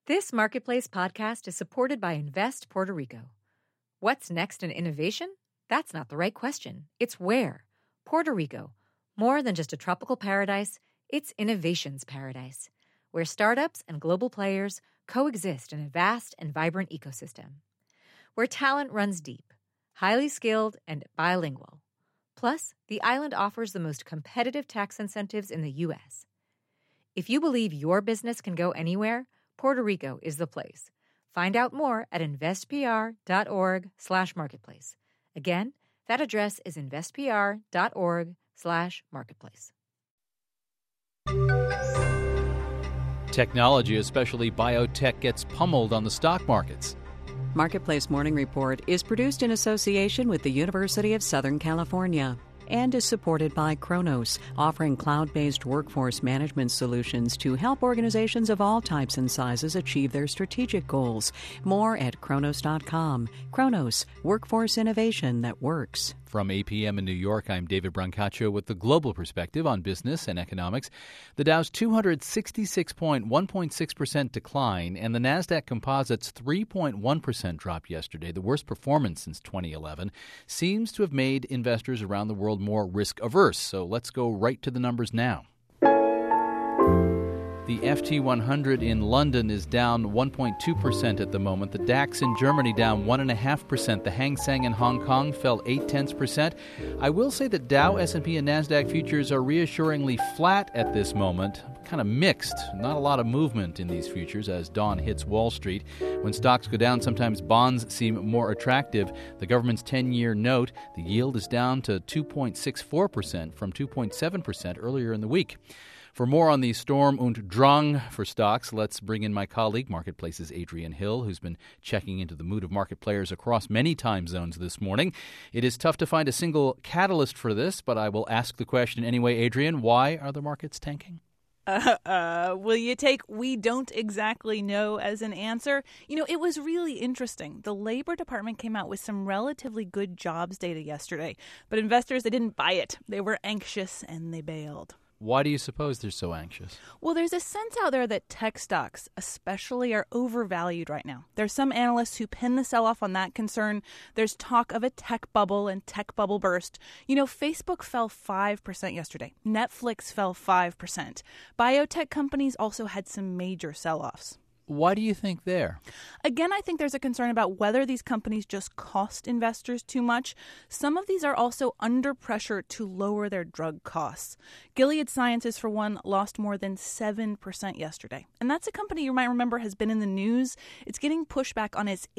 This Marketplace podcast is supported by Invest Puerto Rico. What's next in innovation? That's not the right question. It's where. Puerto Rico. More than just a tropical paradise, it's innovation's paradise, where startups and global players coexist in a vast and vibrant ecosystem. Where talent runs deep, highly skilled, and bilingual. Plus, the island offers the most competitive tax incentives in the U.S. If you believe your business can go anywhere, Puerto Rico is the place. Find out more at investpr.org/marketplace. Again, that address is investpr.org/marketplace. Technology, especially biotech, gets pummeled on the stock markets. Marketplace Morning Report is produced in association with the University of Southern California and is supported by Kronos, offering cloud-based workforce management solutions to help organizations of all types and sizes achieve their strategic goals. More at Kronos.com. Kronos, workforce innovation that works. From APM in New York, I'm David Brancaccio with the global perspective on business and economics. The Dow's 266.1.6% decline and the Nasdaq Composite's 3.1% drop yesterday, the worst performance since 2011, seems to have made investors around the world more risk-averse. So let's go right to the numbers now. The FT 100 in London is down 1.2% at the moment. The DAX in Germany down 1.5%. The Hang Seng in Hong Kong fell 0.8%. I will say that Dow, S&P, and NASDAQ futures are reassuringly flat at this moment. Kind of mixed. Not a lot of movement in these futures as dawn hits Wall Street. When stocks go down, sometimes bonds seem more attractive. The government's 10-year note, the yield is down to 2.64% from 2.7% earlier in the week. For more on the Sturm und Drang for stocks, let's bring in my colleague, Marketplace's Adrian Hill, who's been checking into the mood of market players across many time zones this morning. It is tough to find a single catalyst for this, but I will ask the question anyway. Adrian, why are the markets tanking? Will you take "we don't exactly know" as an answer? You know, it was really interesting. The Labor Department came out with some relatively good jobs data yesterday, but investors, they didn't buy it. They were anxious and they bailed. Why do you suppose they're so anxious? Well, there's a sense out there that tech stocks especially are overvalued right now. There's some analysts who pin the sell-off on that concern. There's talk of a tech bubble and tech bubble burst. You know, Facebook fell 5% yesterday. Netflix fell 5%. Biotech companies also had some major sell-offs. Why do you think there? Again, I think there's a concern about whether these companies just cost investors too much. Some of these are also under pressure to lower their drug costs. Gilead Sciences, for one, lost more than 7% yesterday. And that's a company you might remember has been in the news. It's getting pushback on its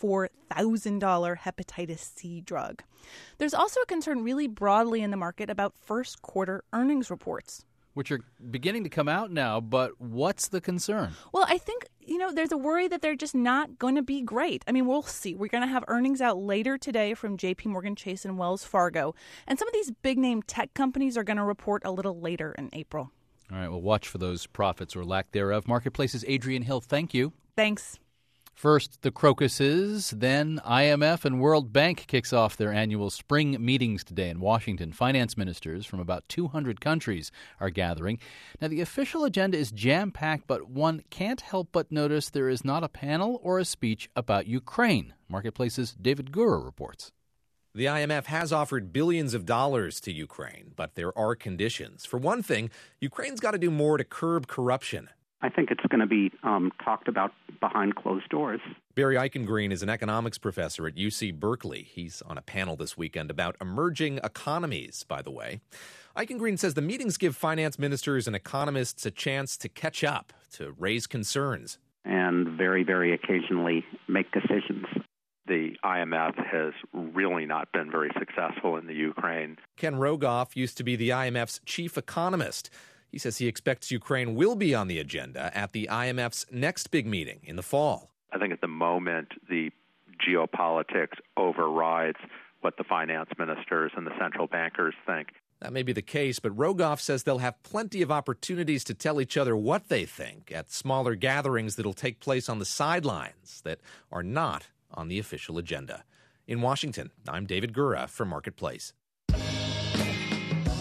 $84,000 hepatitis C drug. There's also a concern really broadly in the market about first quarter earnings reports, which are beginning to come out now, but what's the concern? Well, I think, there's a worry that they're just not going to be great. I mean, we'll see. We're going to have earnings out later today from JP Morgan Chase and Wells Fargo. And some of these big-name tech companies are going to report a little later in April. All right, well, watch for those profits or lack thereof. Marketplace's Adrian Hill, thank you. Thanks. First, the crocuses, then IMF and World Bank kicks off their annual spring meetings today in Washington. Finance ministers from about 200 countries are gathering. Now, the official agenda is jam-packed, but one can't help but notice there is not a panel or a speech about Ukraine. Marketplace's David Gura reports. The IMF has offered billions of dollars to Ukraine, but there are conditions. For one thing, Ukraine's got to do more to curb corruption. I think it's going to be talked about behind closed doors. Barry Eichengreen is an economics professor at UC Berkeley. He's on a panel this weekend about emerging economies, by the way. Eichengreen says the meetings give finance ministers and economists a chance to catch up, to raise concerns. And very, very occasionally make decisions. The IMF has really not been very successful in the Ukraine. Ken Rogoff used to be the IMF's chief economist. He says he expects Ukraine will be on the agenda at the IMF's next big meeting in the fall. I think at the moment, the geopolitics overrides what the finance ministers and the central bankers think. That may be the case, but Rogoff says they'll have plenty of opportunities to tell each other what they think at smaller gatherings that'll take place on the sidelines that are not on the official agenda. In Washington, I'm David Gura for Marketplace.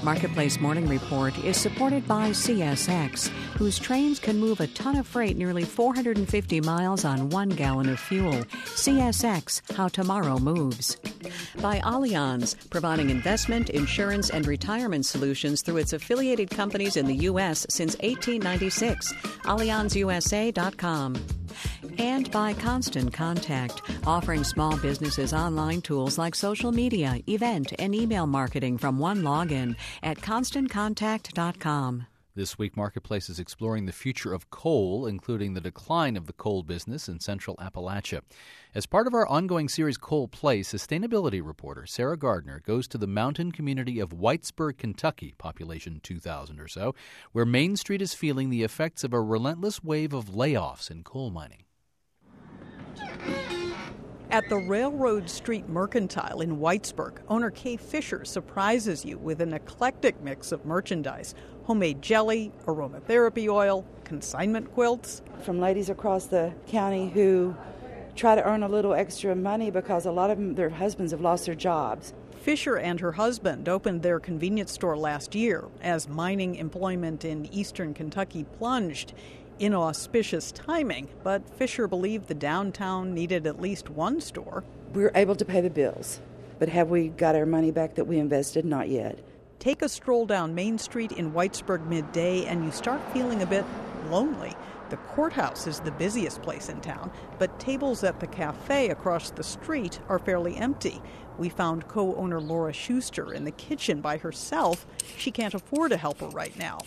Marketplace Morning Report is supported by CSX, whose trains can move a ton of freight nearly 450 miles on 1 gallon of fuel. CSX, how tomorrow moves. By Allianz, providing investment, insurance, and retirement solutions through its affiliated companies in the U.S. since 1896. AllianzUSA.com. And by Constant Contact, offering small businesses online tools like social media, event, and email marketing from one login at ConstantContact.com. This week, Marketplace is exploring the future of coal, including the decline of the coal business in central Appalachia. As part of our ongoing series Coal Place, sustainability reporter Sarah Gardner goes to the mountain community of Whitesburg, Kentucky, population 2,000 or so, where Main Street is feeling the effects of a relentless wave of layoffs in coal mining. At the Railroad Street Mercantile in Whitesburg, owner Kay Fisher surprises you with an eclectic mix of merchandise: homemade jelly, aromatherapy oil, consignment quilts. From ladies across the county who try to earn a little extra money because a lot of them, their husbands have lost their jobs. Fisher and her husband opened their convenience store last year as mining employment in eastern Kentucky plunged. Inauspicious timing, but Fisher believed the downtown needed at least one store. We were able to pay the bills, but have we got our money back that we invested? Not yet. Take a stroll down Main Street in Whitesburg midday and you start feeling a bit lonely. The courthouse is the busiest place in town, but tables at the cafe across the street are fairly empty. We found co-owner Laura Schuster in the kitchen by herself. She can't afford a helper right now.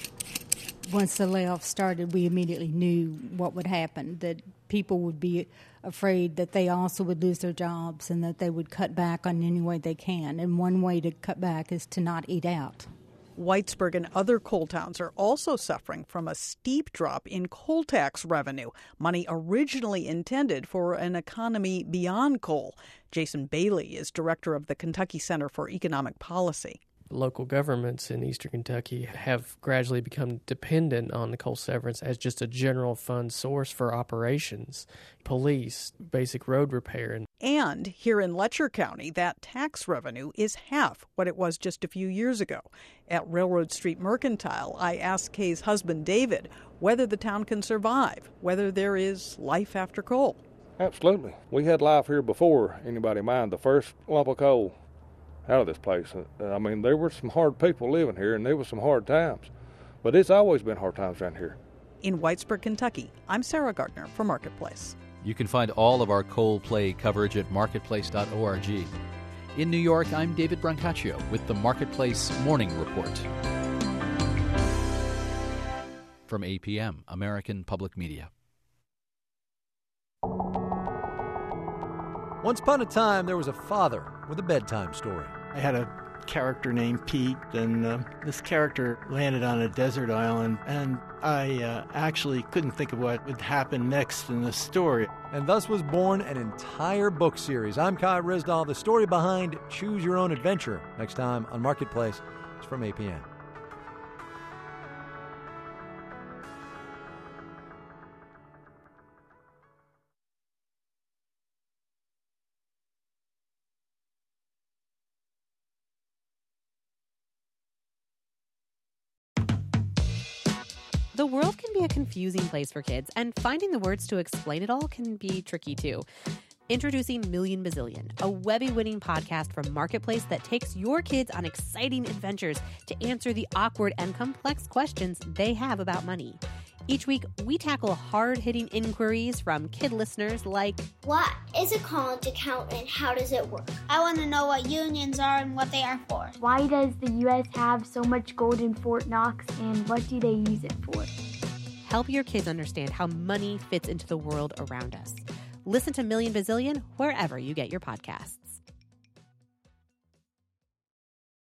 Once the layoff started, we immediately knew what would happen, that people would be afraid that they also would lose their jobs and that they would cut back on any way they can. And one way to cut back is to not eat out. Whitesburg and other coal towns are also suffering from a steep drop in coal tax revenue, money originally intended for an economy beyond coal. Jason Bailey is director of the Kentucky Center for Economic Policy. Local governments in eastern Kentucky have gradually become dependent on the coal severance as just a general fund source for operations, police, basic road repair. And here in Letcher County, that tax revenue is half what it was just a few years ago. At Railroad Street Mercantile, I asked Kay's husband, David, whether the town can survive, whether there is life after coal. Absolutely. We had life here before anybody mined the first lump of coal out of this place. I mean, there were some hard people living here, and there were some hard times. But it's always been hard times around here. In Whitesburg, Kentucky, I'm Sarah Gardner for Marketplace. You can find all of our Coal Play coverage at marketplace.org. In New York, I'm David Brancaccio with the Marketplace Morning Report. From APM, American Public Media. Once upon a time, there was a father with a bedtime story. I had a character named Pete, and this character landed on a desert island, and I actually couldn't think of what would happen next in the story. And thus was born an entire book series. I'm Kai Risdahl, the story behind Choose Your Own Adventure. Next time on Marketplace, it's from APN. The world can be a confusing place for kids, and finding the words to explain it all can be tricky too. Introducing Million Bazillion, a Webby-winning podcast from Marketplace that takes your kids on exciting adventures to answer the awkward and complex questions they have about money. Each week, we tackle hard-hitting inquiries from kid listeners like, what is a college account and how does it work? I want to know what unions are and what they are for. Why does the U.S. have so much gold in Fort Knox and what do they use it for? Help your kids understand how money fits into the world around us. Listen to Million Bazillion wherever you get your podcasts.